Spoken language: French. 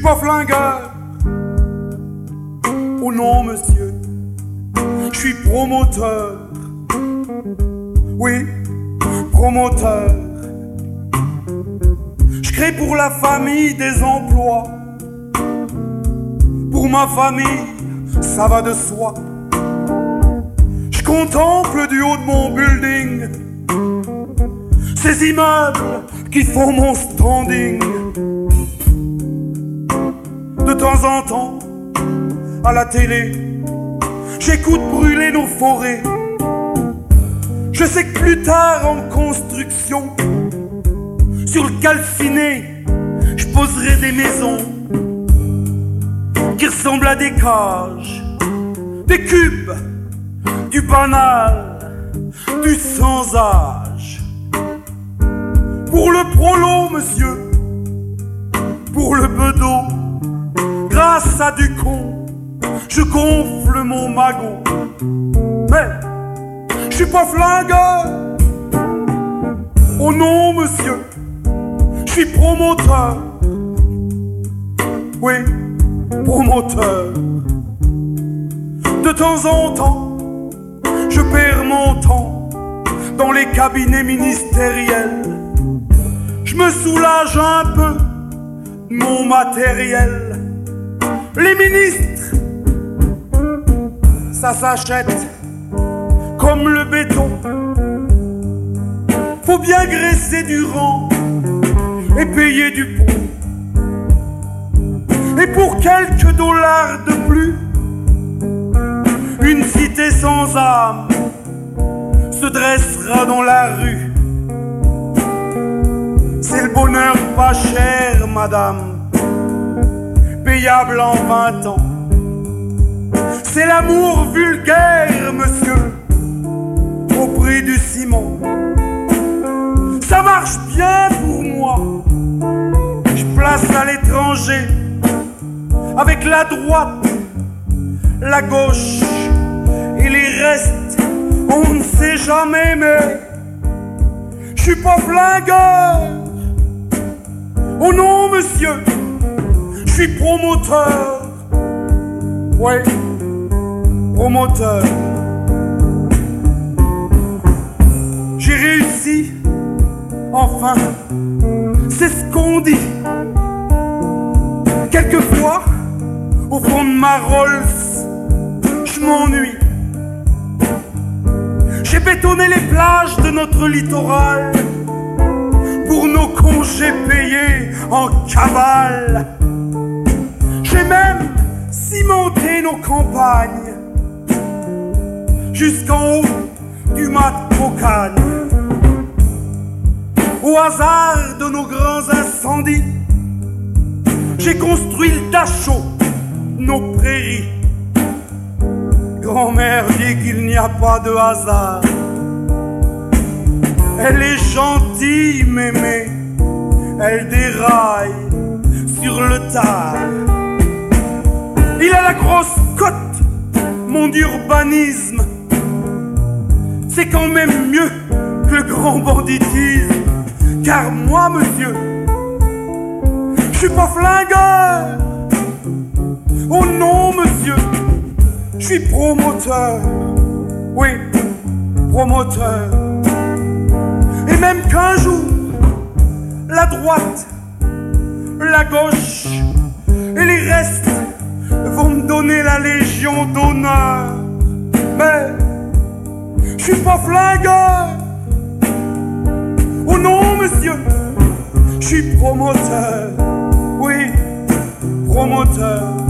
pas flingueur. Oh non, monsieur, je suis promoteur. Oui, promoteur. Je crée pour la famille des emplois. Pour ma famille, ça va de soi. Je contemple du haut de mon building ces immeubles qui font mon standing. De temps en temps, à la télé, j'écoute brûler nos forêts. Je sais que plus tard en construction, sur le calciné, je poserai des maisons qui ressemblent à des cages, des cubes, du banal, du sans âge. Pour le prolo, monsieur, pour le bedeau, grâce à du con, je gonfle mon magot. Mais je suis pas flingueur. Oh non, monsieur, je suis promoteur. Oui, promoteur. De temps en temps, je perds mon temps dans les cabinets ministériels. Je me soulage un peu de mon matériel. Les ministres, ça s'achète comme le béton. Faut bien graisser du rang et payer du pont. Et pour quelques dollars de plus, une cité sans âme se dressera dans la rue. C'est le bonheur pas cher, madame, payable en 20 ans. C'est l'amour vulgaire, monsieur, au prix du ciment. Ça marche bien pour moi. Je place à l'étranger avec la droite, la gauche et les restes. On ne sait jamais, mais je suis pas flingueur. Oh non, monsieur, je suis promoteur. Ouais, promoteur. J'ai réussi, enfin, c'est ce qu'on dit. Quelquefois, au fond de ma Rolls, je m'ennuie. J'ai bétonné les plages de notre littoral pour nos congés payés en cavale. J'ai même cimenté nos campagnes jusqu'en haut du mat Cocagne. Au hasard de nos grands incendies, j'ai construit le Dachau, nos prairies. Grand-mère dit qu'il n'y a pas de hasard. Elle est gentille, mémé, elle déraille sur le tard. Il a la grosse cote, mon urbanisme. C'est quand même mieux que le grand banditisme. Car moi, monsieur, je suis pas flingueur. Oh non, monsieur, je suis promoteur. Oui, promoteur. Et même qu'un jour, la droite, la gauche et les restes vont me donner la Légion d'honneur. Mais je suis pas flingueur. Oh non, monsieur, je suis promoteur. Oui, promoteur.